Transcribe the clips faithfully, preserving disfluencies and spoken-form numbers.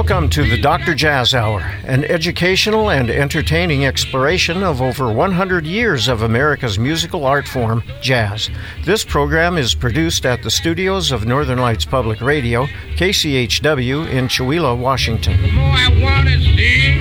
Welcome to the Doctor Jazz Hour, an educational and entertaining exploration of over one hundred years of America's musical art form, jazz. This program is produced at the studios of Northern Lights Public Radio, K C H W in Chewelah, Washington. The more I want to see,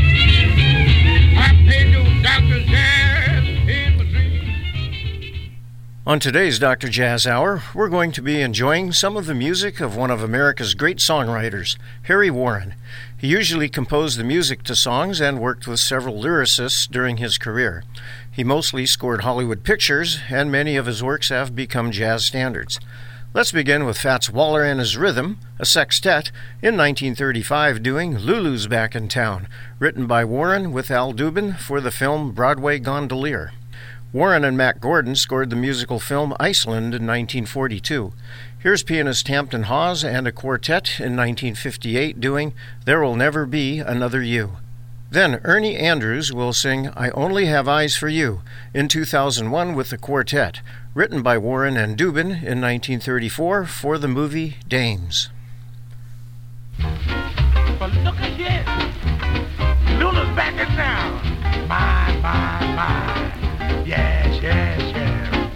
I pay no Doctor Jazz in my dreams. On today's Doctor Jazz Hour, we're going to be enjoying some of the music of one of America's great songwriters, Harry Warren. He usually composed the music to songs and worked with several lyricists during his career. He mostly scored Hollywood pictures, and many of his works have become jazz standards. Let's begin with Fats Waller and his Rhythm, a sextet, in nineteen thirty-five doing Lulu's Back in Town, written by Warren with Al Dubin for the film Broadway Gondolier. Warren and Mack Gordon scored the musical film Iceland in nineteen forty-two. Here's pianist Hampton Hawes and a quartet in nineteen fifty-eight doing There Will Never Be Another You. Then Ernie Andrews will sing I Only Have Eyes for You in two thousand one with the quartet, written by Warren and Dubin in nineteen thirty-four for the movie Dames. But look at this. Lulu's back in town. My, my, my. Yes, yes, yes.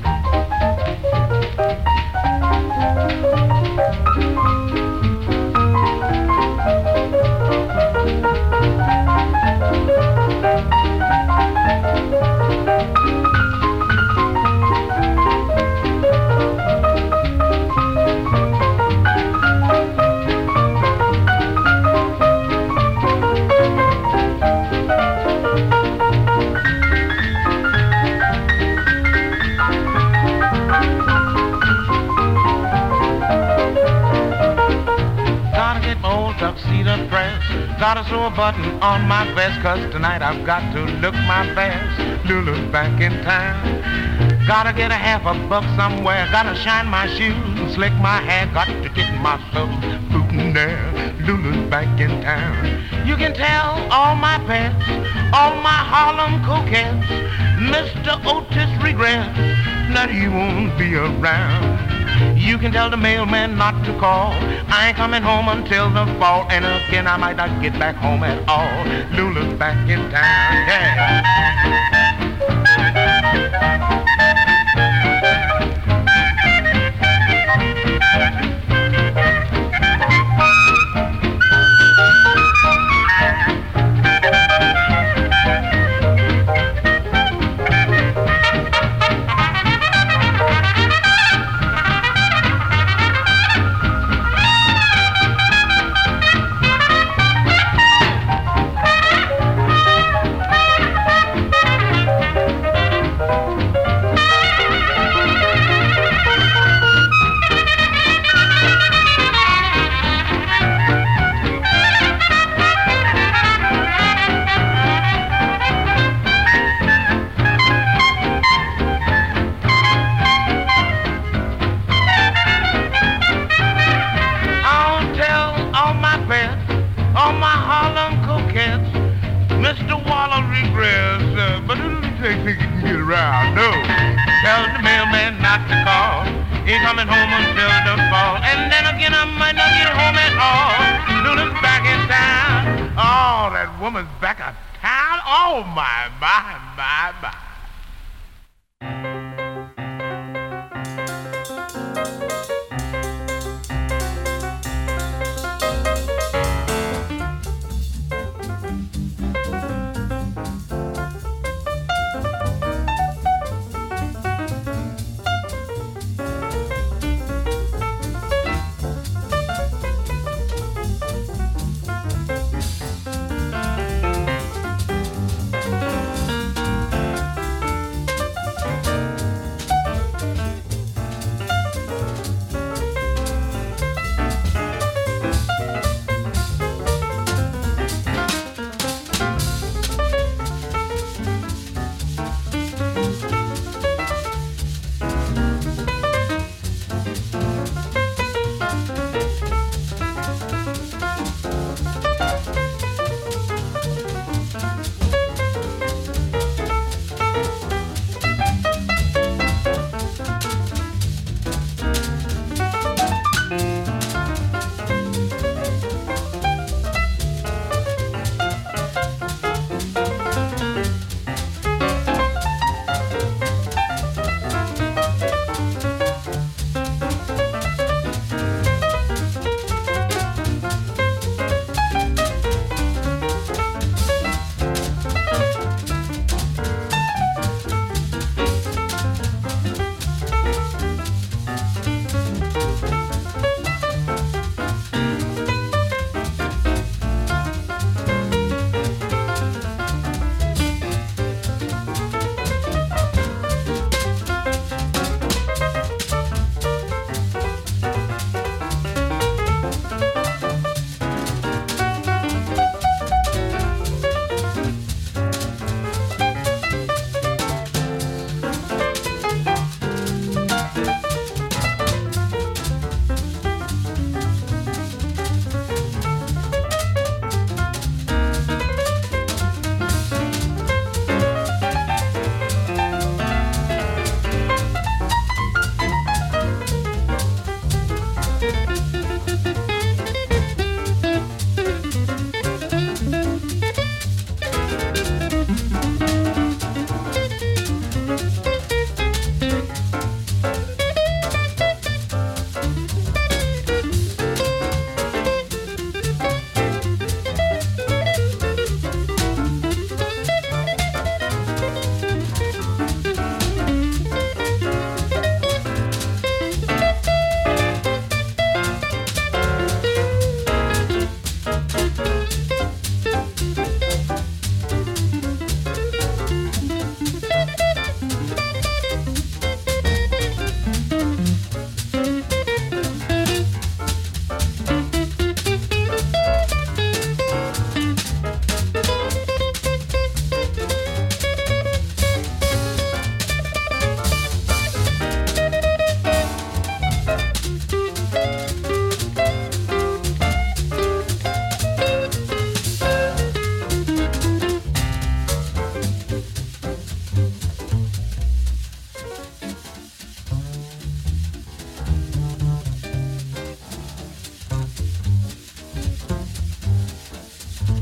Gotta sew a button on my vest, cause tonight I've got to look my best. Lulu's back in town. Gotta get a half a buck somewhere. Gotta shine my shoes and slick my hair. Got to get myself bootin' there. Lulu's back in town. You can tell all my pets, all my Harlem coquettes, Mister Otis regrets that he won't be around. You can tell the mailman not to call. I ain't coming home until the fall. And again, I might not get back home at all. Lulu's back in town, yeah.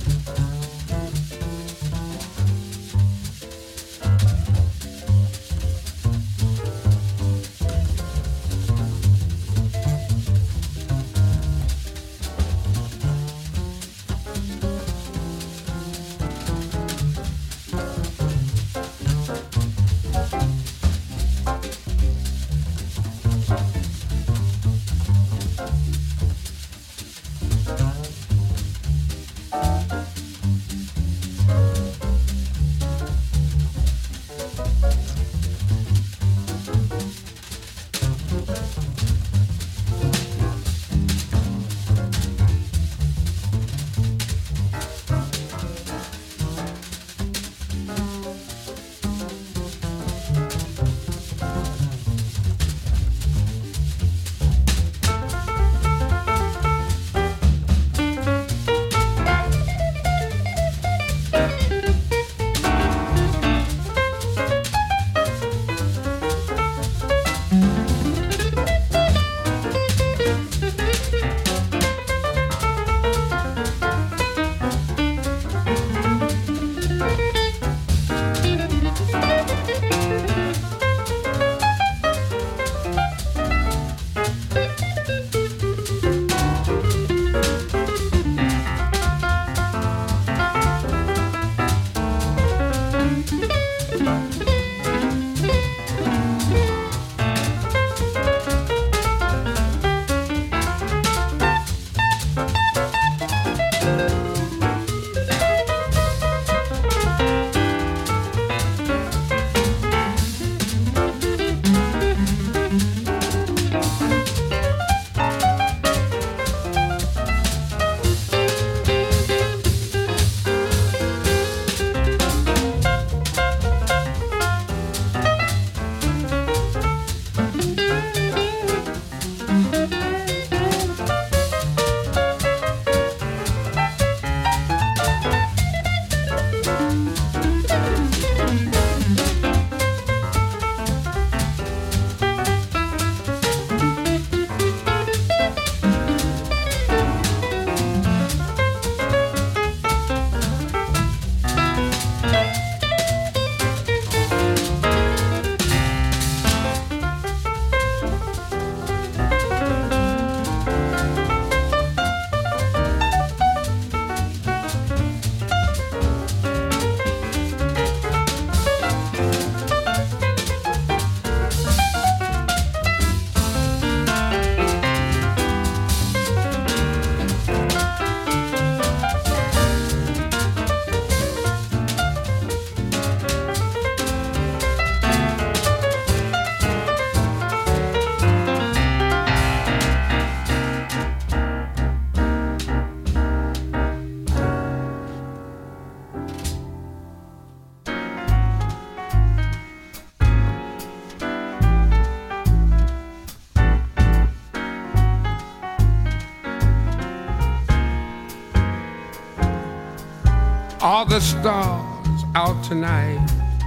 Are the stars out tonight?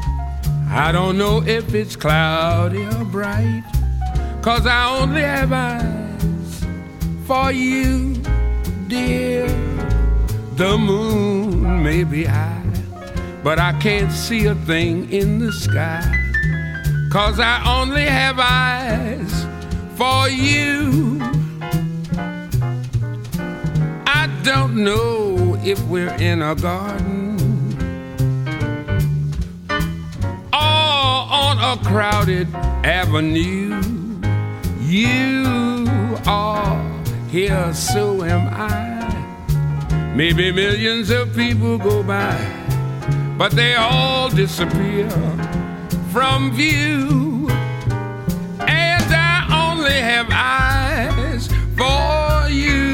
I don't know if it's cloudy or bright, 'cause I only have eyes for you, dear. The moon may be high, but I can't see a thing in the sky, 'cause I only have eyes for you. I don't know if we're in a garden or on a crowded avenue. You are here, so am I. Maybe millions of people go by, but they all disappear from view. And I only have eyes for you.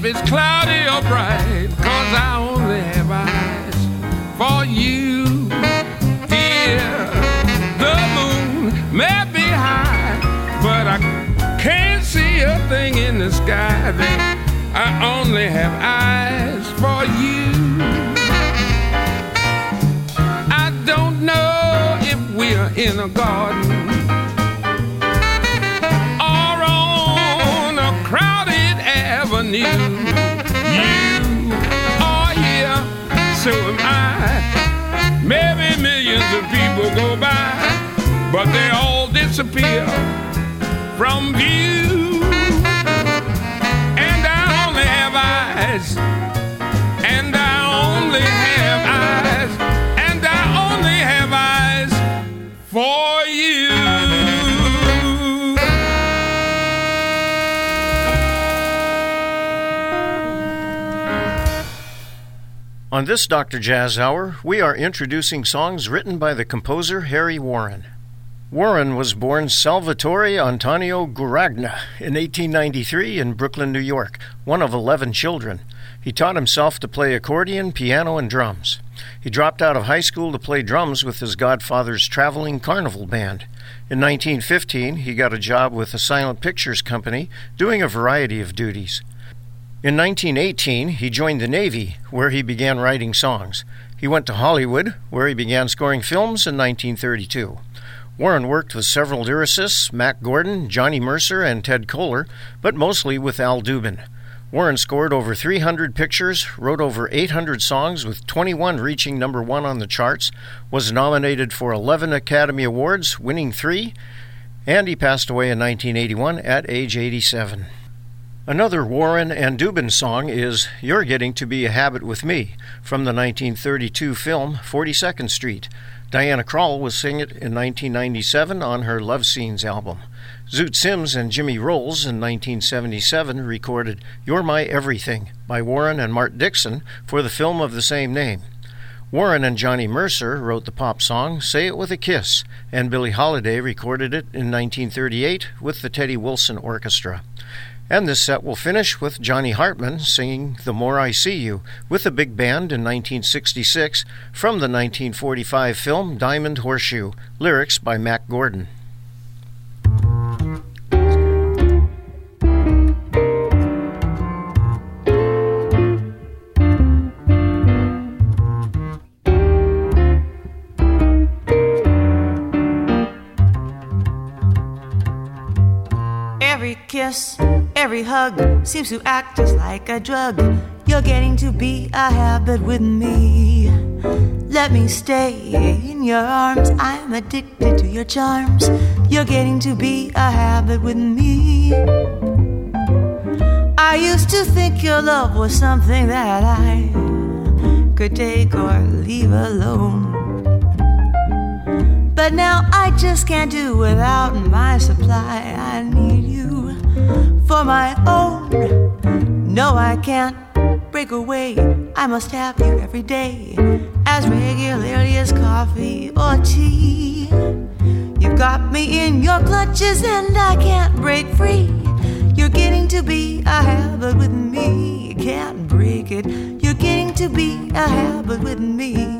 it's cloudy or bright, 'cause I only have eyes for you, dear. The moon may be high, but I can't see a thing in the sky. Then I only have eyes for you. I don't know if we're in a garden or on a crowded avenue. You are here, so am I. Maybe millions of people go by, but they all disappear from view. And I only have eyes, and I only have eyes, and I only have eyes for you. On this Doctor Jazz Hour, we are introducing songs written by the composer Harry Warren. Warren was born Salvatore Antonio Guragna in eighteen ninety-three in Brooklyn, New York, one of eleven children. He taught himself to play accordion, piano, and drums. He dropped out of high school to play drums with his godfather's traveling carnival band. In nineteen fifteen, he got a job with a silent pictures company, doing a variety of duties. In nineteen eighteen, he joined the Navy, where he began writing songs. He went to Hollywood, where he began scoring films in nineteen thirty-two. Warren worked with several lyricists, Mack Gordon, Johnny Mercer, and Ted Koehler, but mostly with Al Dubin. Warren scored over three hundred pictures, wrote over eight hundred songs, with twenty-one reaching number one on the charts, was nominated for eleven Academy Awards, winning three, and he passed away in nineteen eighty-one at age eighty-seven. Another Warren and Dubin song is You're Getting to Be a Habit with Me, from the nineteen thirty-two film forty-second Street. Diana Krall will sing it in nineteen ninety-seven on her Love Scenes album. Zoot Sims and Jimmy Rolls in nineteen seventy-seven recorded You're My Everything by Warren and Mart Dixon for the film of the same name. Warren and Johnny Mercer wrote the pop song Say It With a Kiss, and Billie Holiday recorded it in nineteen thirty-eight with the Teddy Wilson Orchestra. And this set will finish with Johnny Hartman singing The More I See You with a big band in nineteen sixty-six from the nineteen forty-five film Diamond Horseshoe, lyrics by Mack Gordon. Every kiss, every hug seems to act just like a drug. You're getting to be a habit with me. Let me stay in your arms. I'm addicted to your charms. You're getting to be a habit with me. I used to think your love was something that I could take or leave alone. But now I just can't do without my supply. I need you for my own. No, I can't break away. I must have you every day, as regularly as coffee or tea. You've got me in your clutches and I can't break free. You're getting to be a habit with me. Can't break it. You're getting to be a habit with me.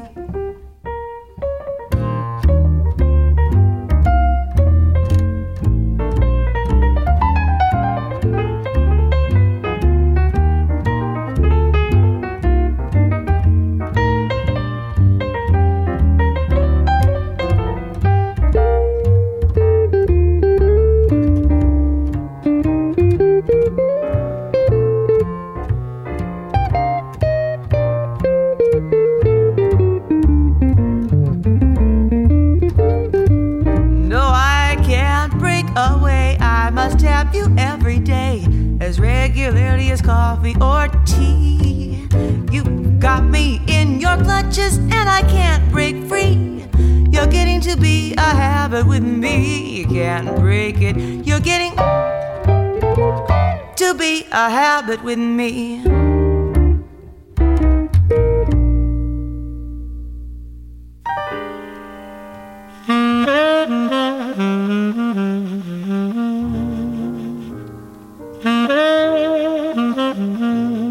Regularly as coffee or tea. You've got me in your clutches and I can't break free. You're getting to be a habit with me. You can't break it. You're getting to be a habit with me. Mm-hmm.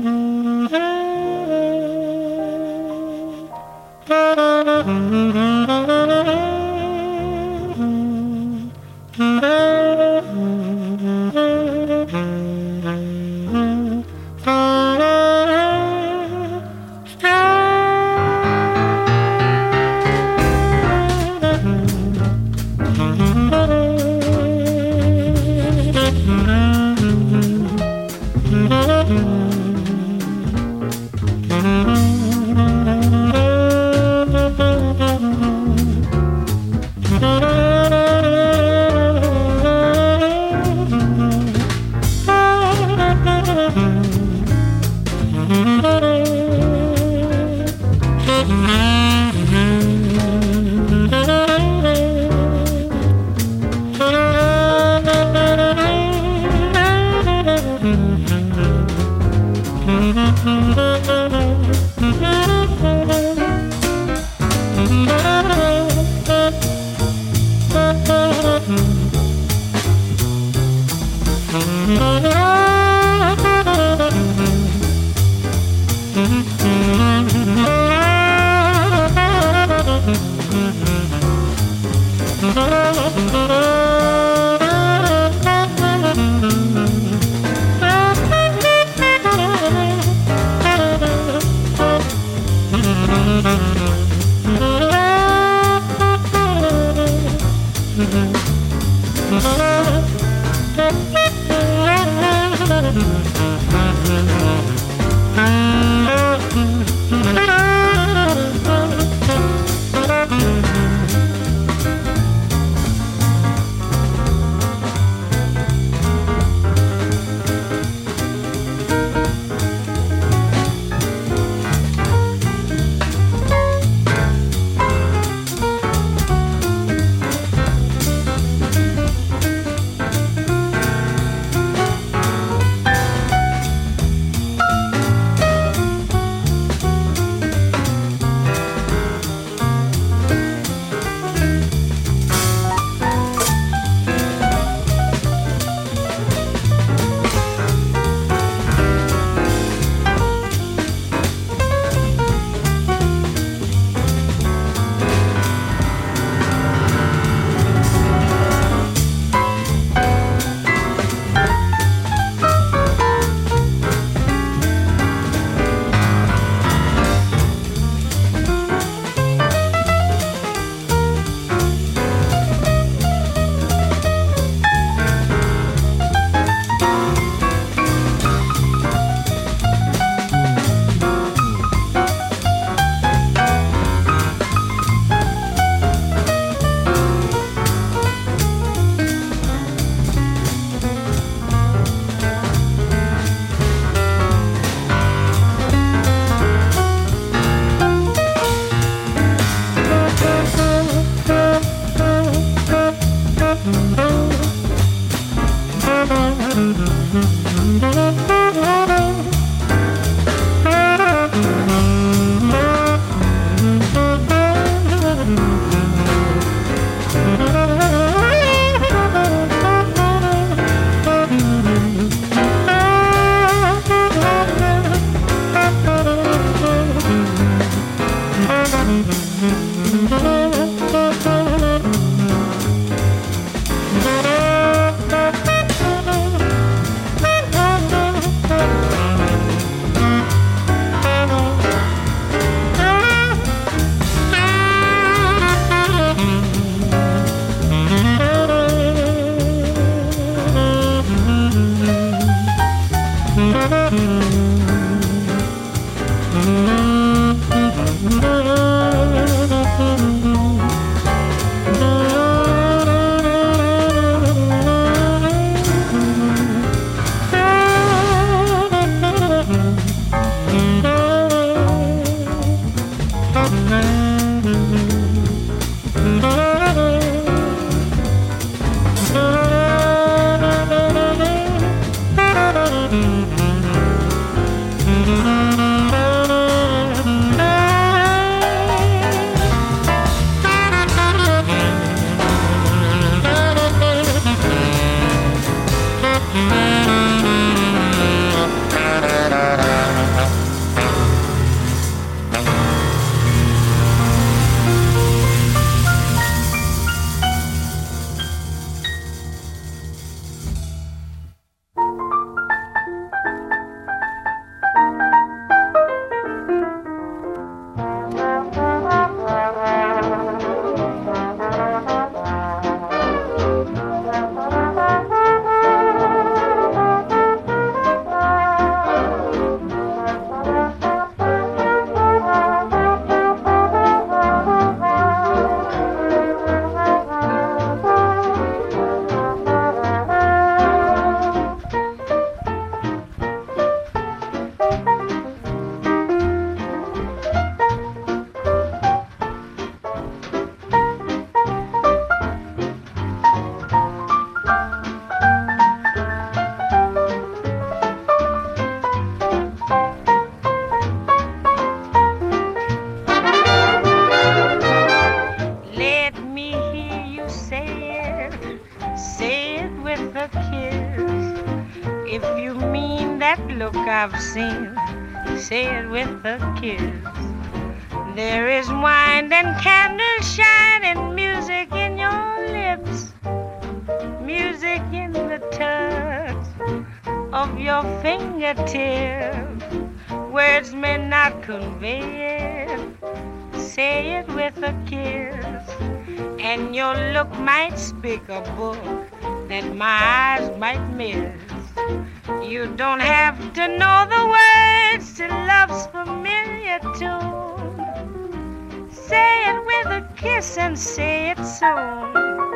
If you mean that look I've seen, say it with a kiss. There is wine and candles shining, music in your lips, music in the touch of your fingertips. Words may not convey it, say it with a kiss. And your look might speak a book that my eyes might miss. You don't have to know the words to love's familiar tune. Say it with a kiss and say it soon.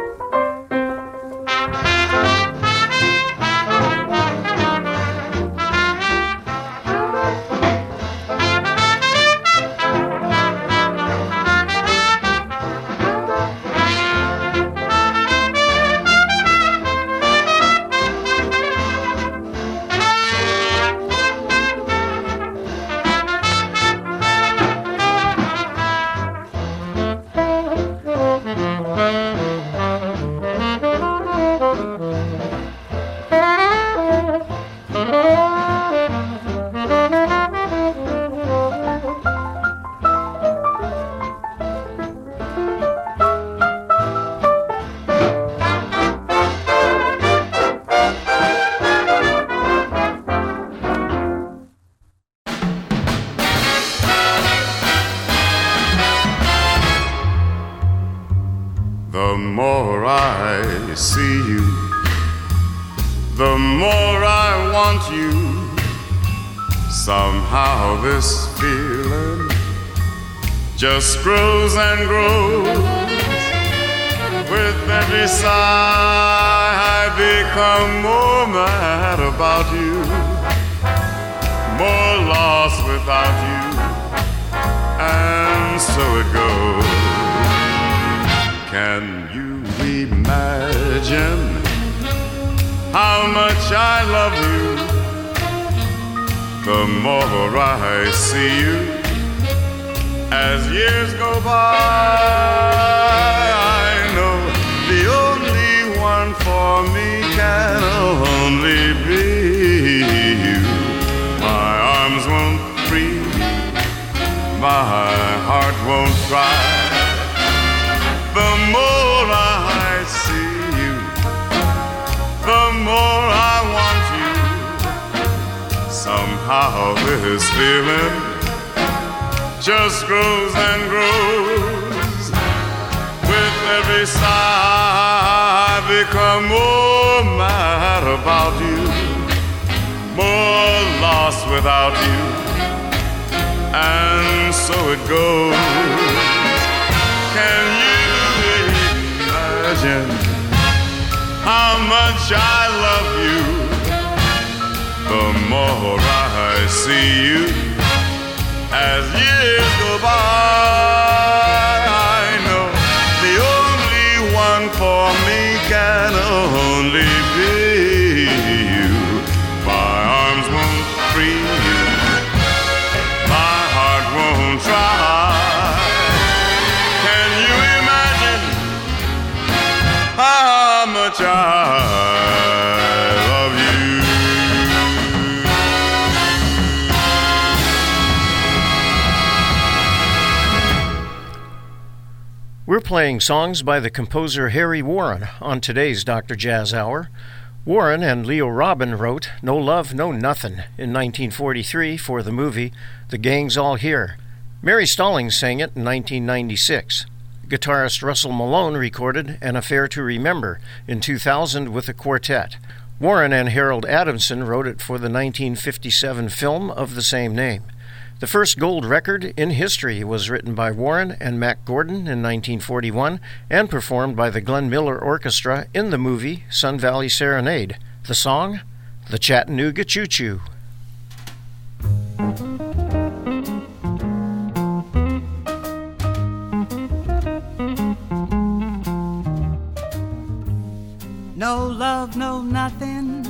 The more I see you, the more I want you. Somehow this feeling just grows and grows. With every sigh I become more mad about you, more lost without you, and so it goes. Can you imagine how much I love you? The more I see you, as years go by, I know the only one for me can only be you. My arms won't free you, my heart won't cry. The more I see you, the more I want you. Somehow this feeling just grows and grows. With every sigh I become more mad about you, more lost without you, and so it goes. Can you how much I love you? The more I see you, as years go by, I know the only one for me can only be you. My arms won't free you, my heart won't try. Can you imagine how much I love you? We're playing songs by the composer Harry Warren on today's Doctor Jazz Hour. Warren and Leo Robin wrote No Love, No Nothin' in nineteen forty-three for the movie The Gang's All Here. Mary Stallings sang it in nineteen ninety-six. Guitarist Russell Malone recorded An Affair to Remember in two thousand with a quartet. Warren and Harold Adamson wrote it for the nineteen fifty-seven film of the same name. The first gold record in history was written by Warren and Mack Gordon in nineteen forty-one and performed by the Glenn Miller Orchestra in the movie Sun Valley Serenade. The song, The Chattanooga Choo Choo. No love, no nothing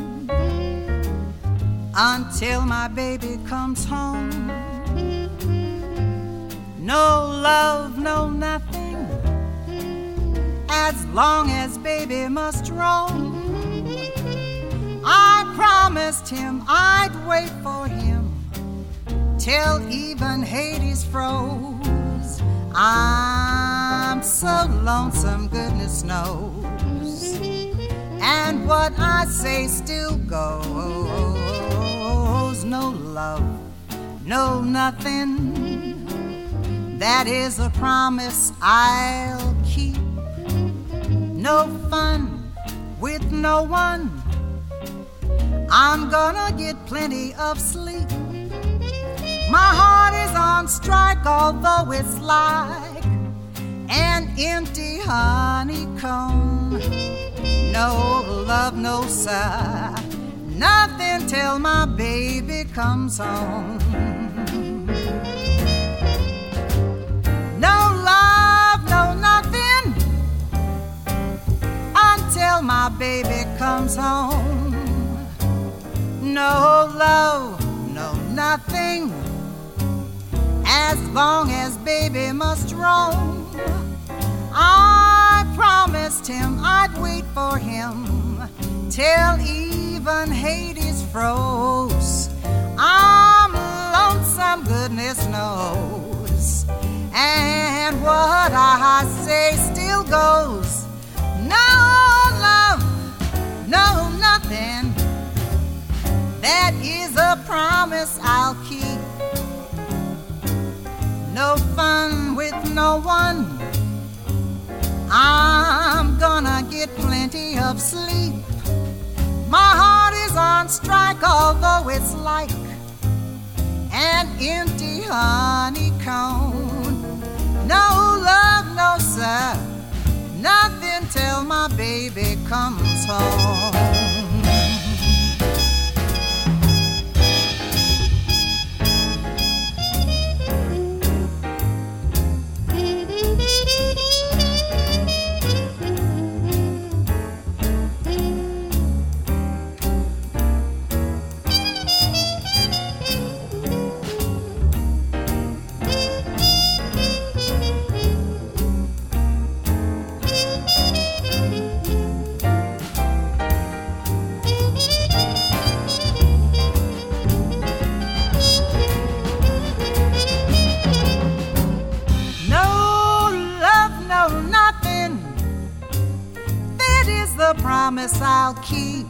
until my baby comes home. No love, no nothing as long as baby must roam. I promised him I'd wait for him till even Hades froze. I'm so lonesome, goodness knows. And what I say still goes. No love, no nothing. That is a promise I'll keep. No fun with no one. I'm gonna get plenty of sleep. My heart is on strike, although it's like an empty honeycomb. No love, no sigh, nothing till my baby comes home. No love, no nothing until my baby comes home. No love, no nothing, as long as baby must roam. I promised him I'd wait for him till even Hades froze. I'm lonesome, goodness knows. And what I say still goes. No love, no nothing. That is a promise I'll keep. No fun with no one. I'm gonna get plenty of sleep. My heart is on strike, although it's like an empty honeycomb. No love, no sir, nothing till my baby comes home. Promise I'll keep.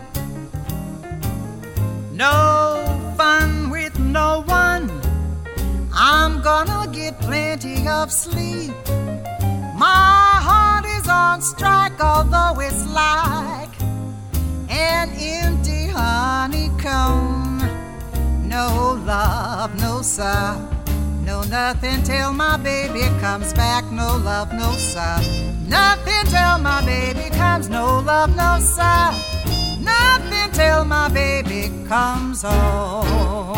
No fun with no one. I'm gonna get plenty of sleep. My heart is on strike, although it's like an empty honeycomb. No love, no sigh, no nothing till my baby comes back. No love, no sigh, nothing till my baby comes. No love, no sigh, nothing till my baby comes home.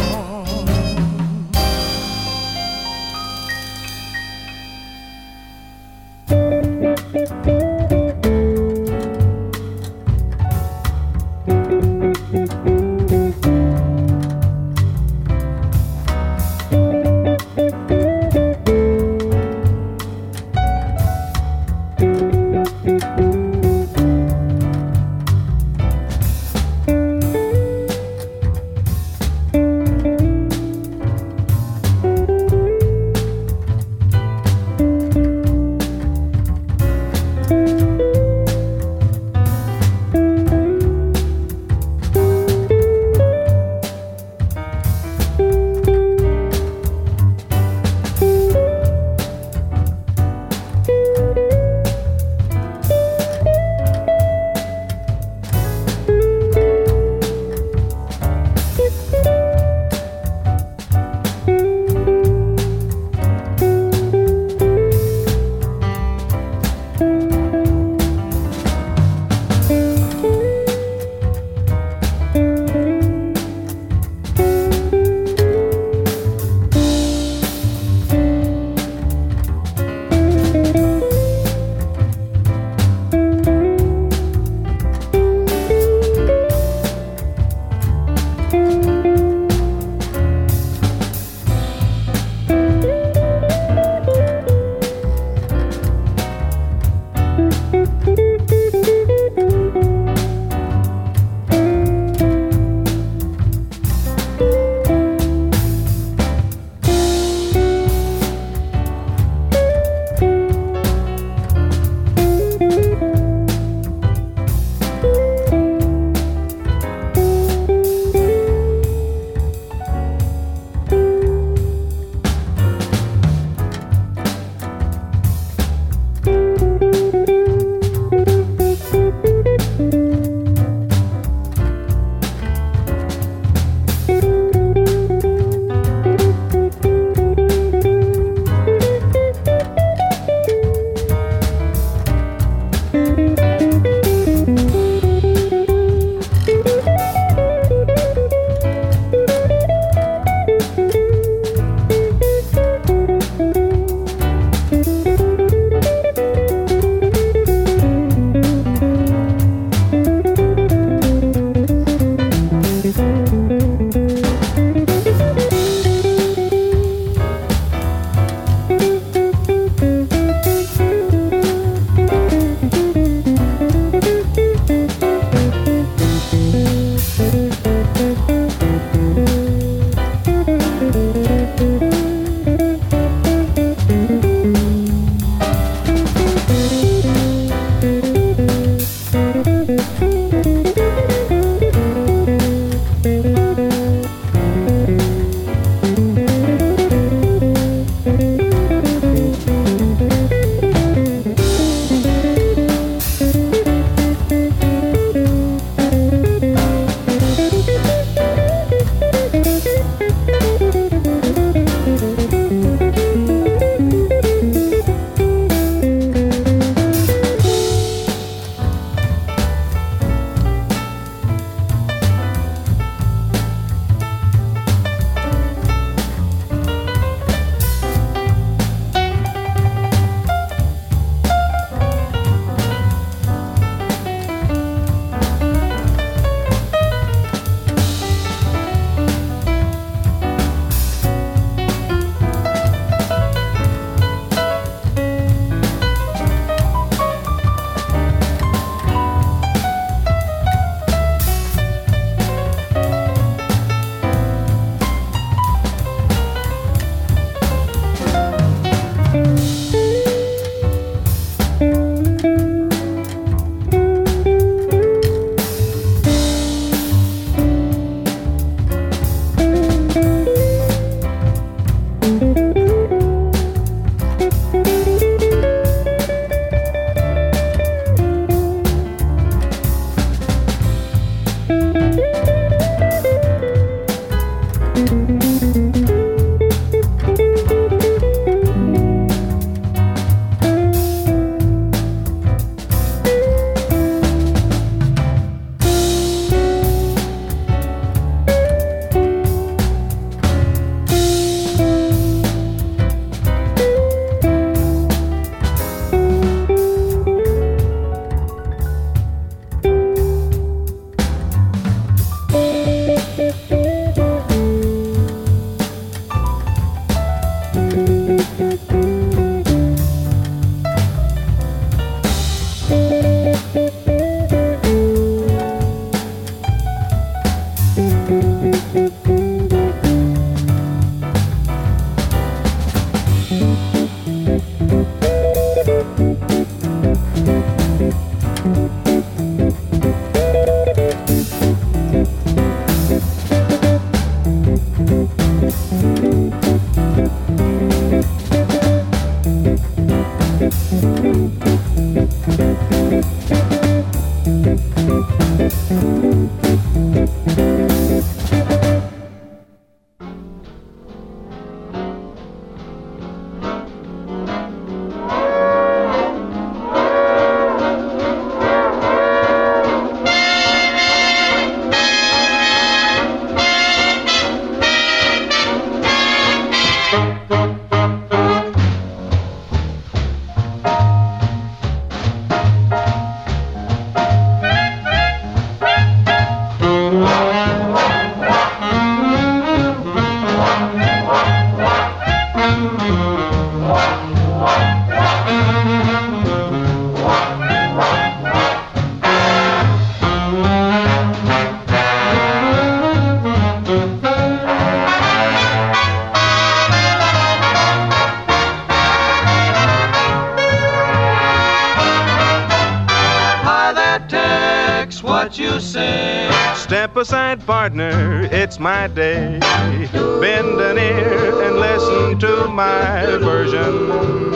what you say. Step aside, partner, it's my day. Bend an ear and listen to my version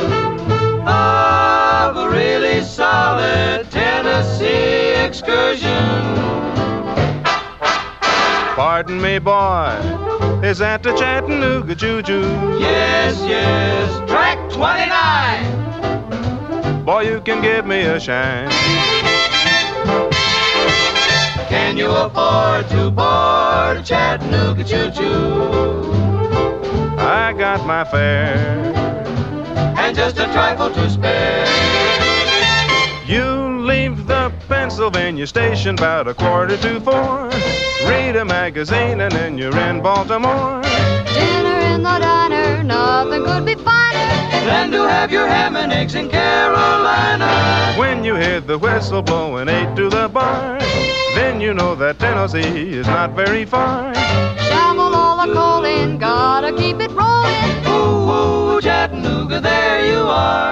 of a really solid Tennessee excursion. Pardon me, boy, is that the Chattanooga Choo-Choo? Yes, yes, track twenty-nine. Boy, you can give me a shine. Can you afford to board a Chattanooga Choo-Choo? I got my fare and just a trifle to spare. You leave the Pennsylvania station about a quarter to four. Read a magazine and then you're in Baltimore. Dinner in the diner, nothing could be finer than to have your ham and eggs in Carolina. When you hear the whistle blowing eight to the bar, then you know that Tennessee is not very far. Shovel all the coal in, gotta keep it rolling. Ooh, ooh, Chattanooga, there you are.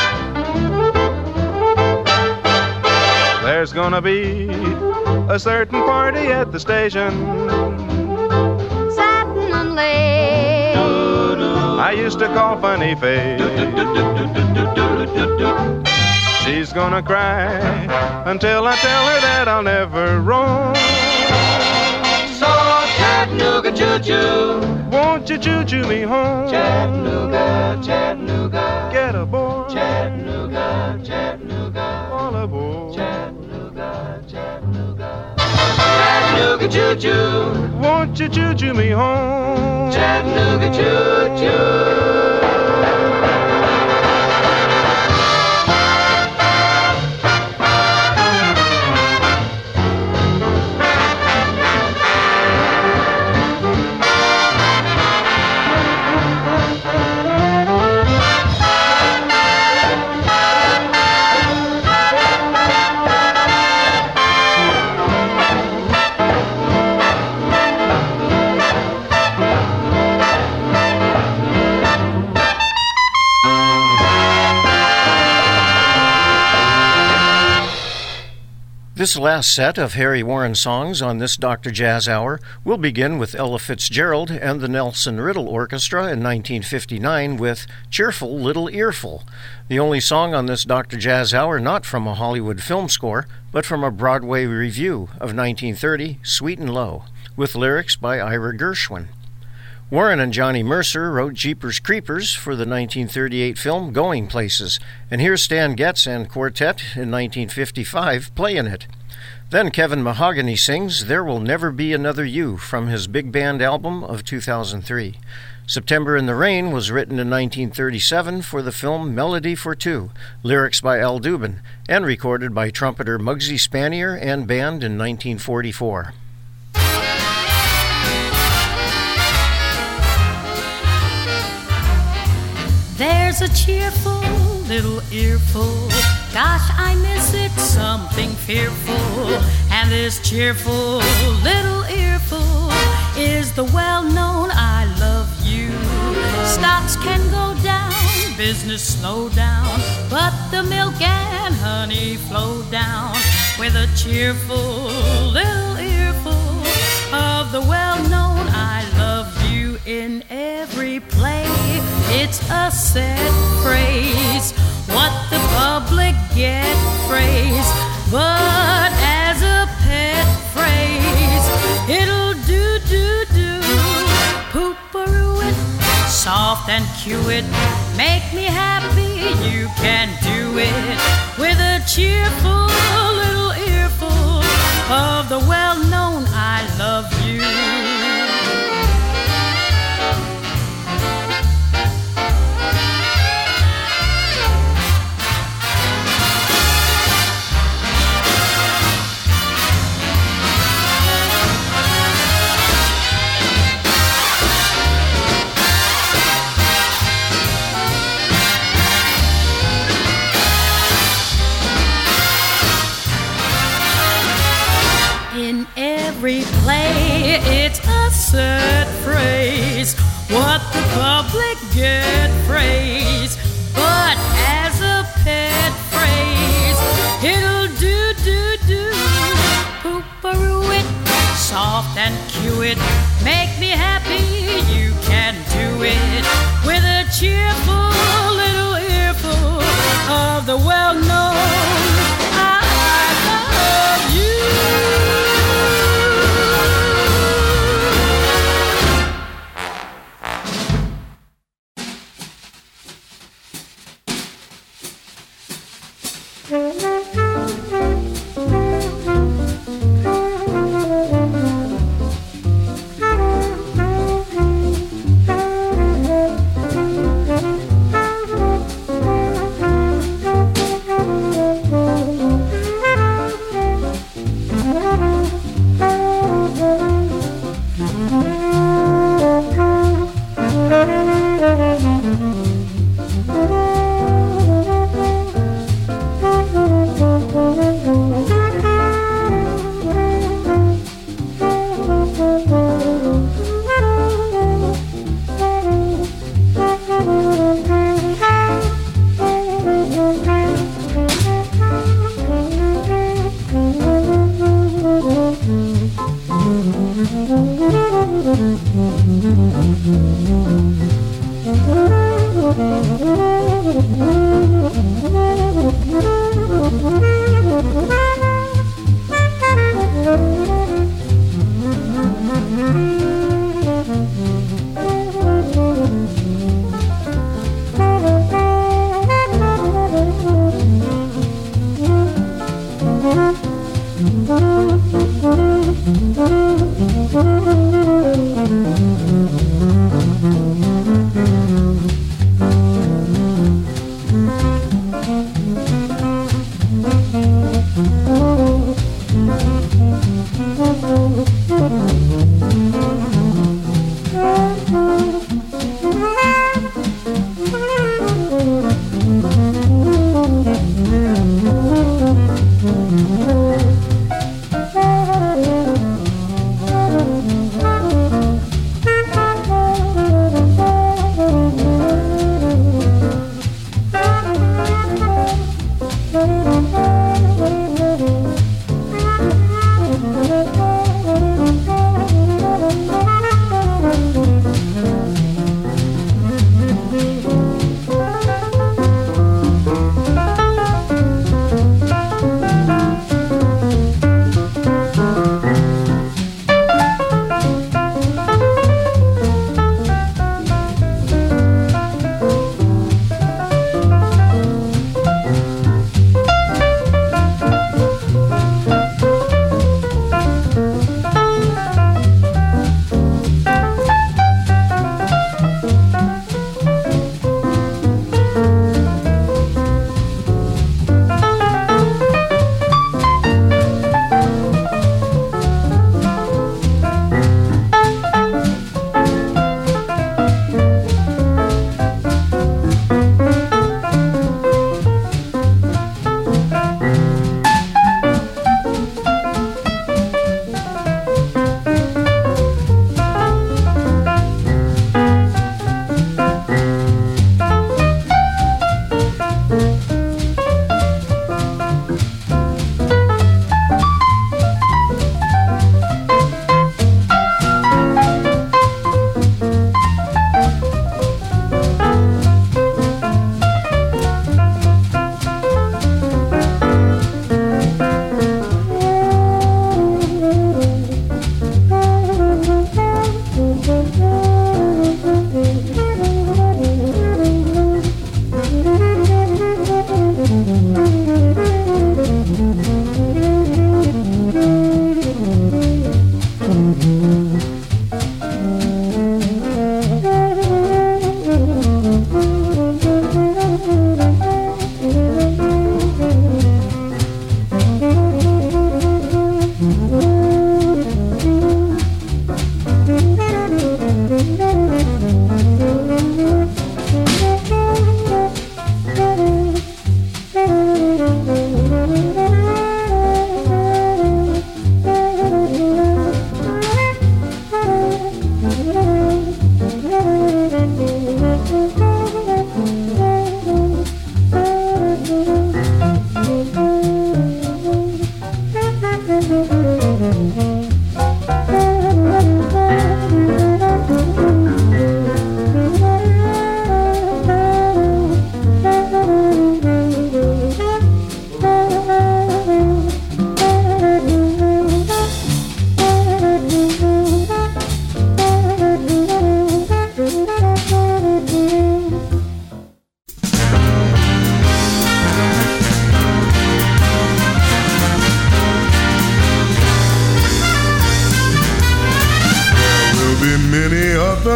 There's gonna be a certain party at the station. Satin and lace I used to call Funny Face. She's gonna cry until I tell her that I'll never roam. So Chattanooga choo-choo, won't you choo-choo me home? Chattanooga, Chattanooga, get aboard. Chattanooga, Chattanooga, all aboard. Chattanooga, Chattanooga, Chattanooga choo-choo, won't you choo-choo me home? Chattanooga choo-choo. This last set of Harry Warren songs on this Doctor Jazz Hour will begin with Ella Fitzgerald and the Nelson Riddle Orchestra in nineteen fifty-nine with Cheerful Little Earful, the only song on this Doctor Jazz Hour not from a Hollywood film score, but from a Broadway review of nineteen thirty, Sweet and Low, with lyrics by Ira Gershwin. Warren and Johnny Mercer wrote Jeepers Creepers for the nineteen thirty-eight film Going Places, and here's Stan Getz and Quartet in nineteen fifty-five playing it. Then Kevin Mahogany sings There Will Never Be Another You from his big band album of two thousand three. September in the Rain was written in nineteen thirty-seven for the film Melody for Two, lyrics by Al Dubin, and recorded by trumpeter Muggsy Spanier and band in nineteen forty-four. There's a cheerful little earful, gosh, I miss it, something fearful. And this cheerful little earful is the well-known I love you. Stocks can go down, business slow down, but the milk and honey flow down with a cheerful little earful of the well-known I love you. In every play it's a set phrase, what the public get praise, but as a pet phrase it'll do, do, do, pooperoo it, soft and cue it, make me happy, you can do it, with a cheerful little earful of the well-known I love you. In every play it's a set phrase, what the public get praise, but as a pet phrase it'll do, do, do,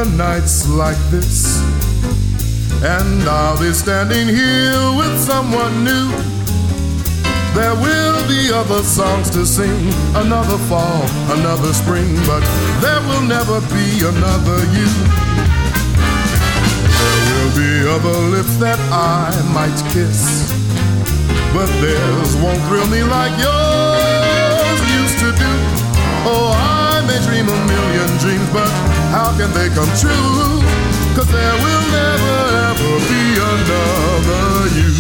a nights like this, and I'll be standing here with someone new. There will be other songs to sing, another fall, another spring, but there will never be another you. There will be other lips that I might kiss, but theirs won't thrill me like yours used to do. Oh, I may dream a million dreams, but how can they come true? 'Cause there will never ever be another you.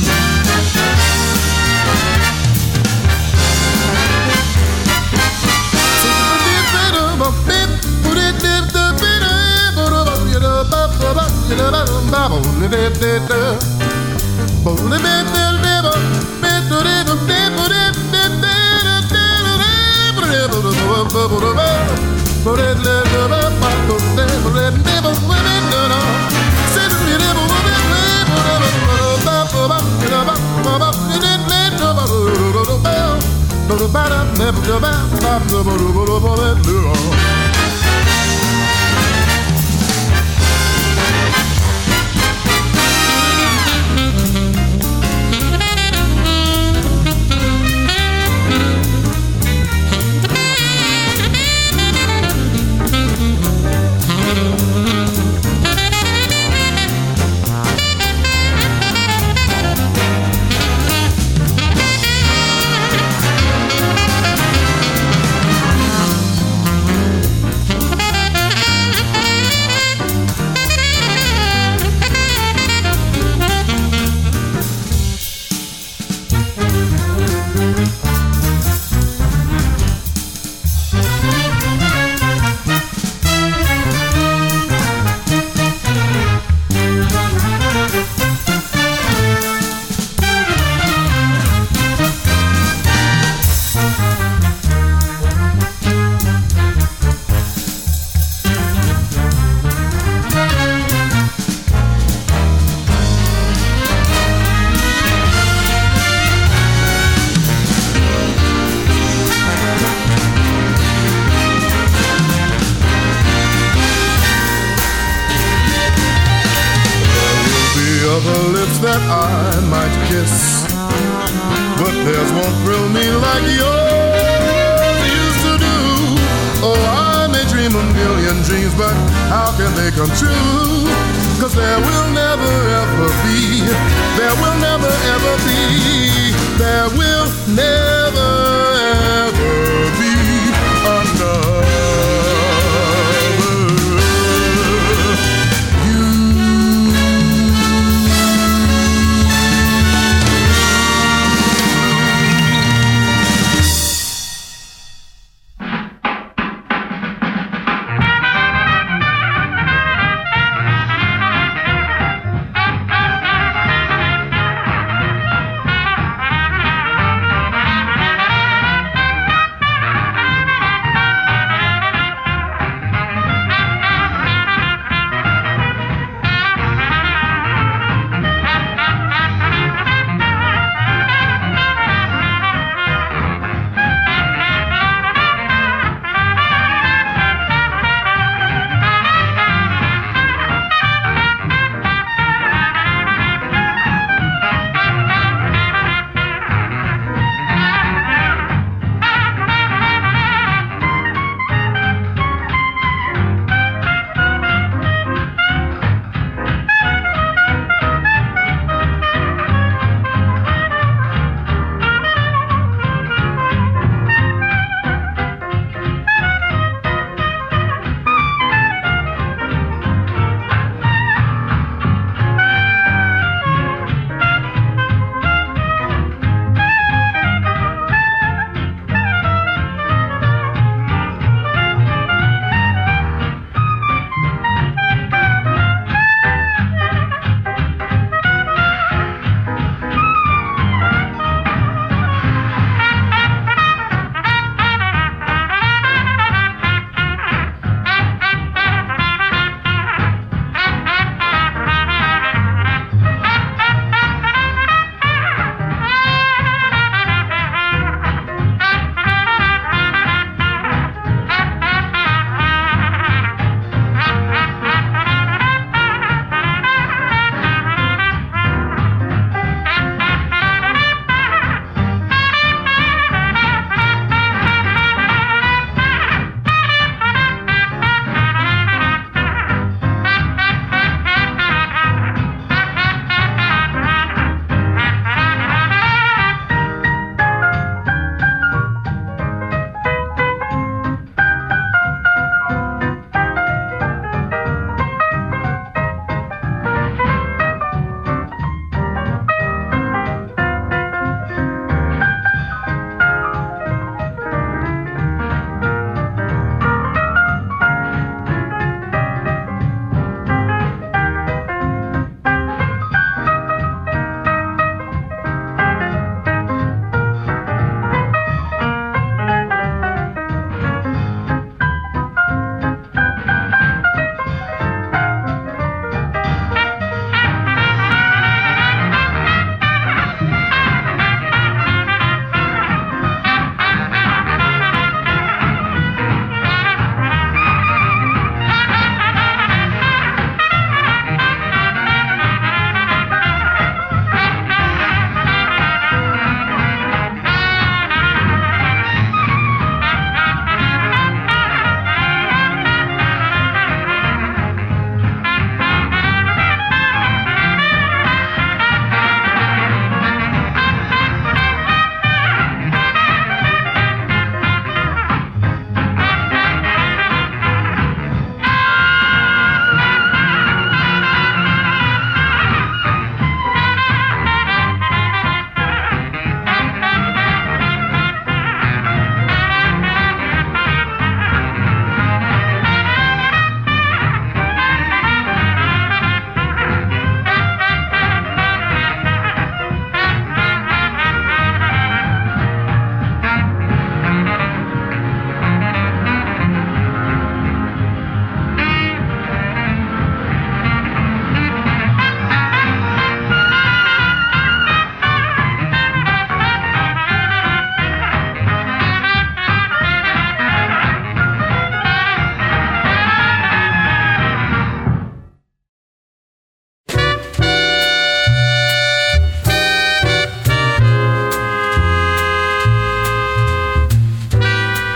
That I might kiss, but theirs won't thrill me like yours used to do. Oh, I may dream a million dreams, but how can they come true? 'Cause there will never ever be, there will never ever be, there will never ever be another.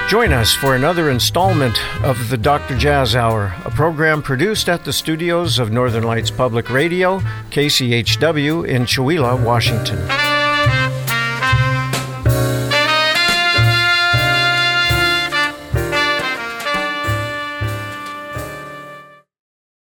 Join us for another installment of the Doctor Jazz Hour, a program produced at the studios of Northern Lights Public Radio, K C H W in Chewelah, Washington.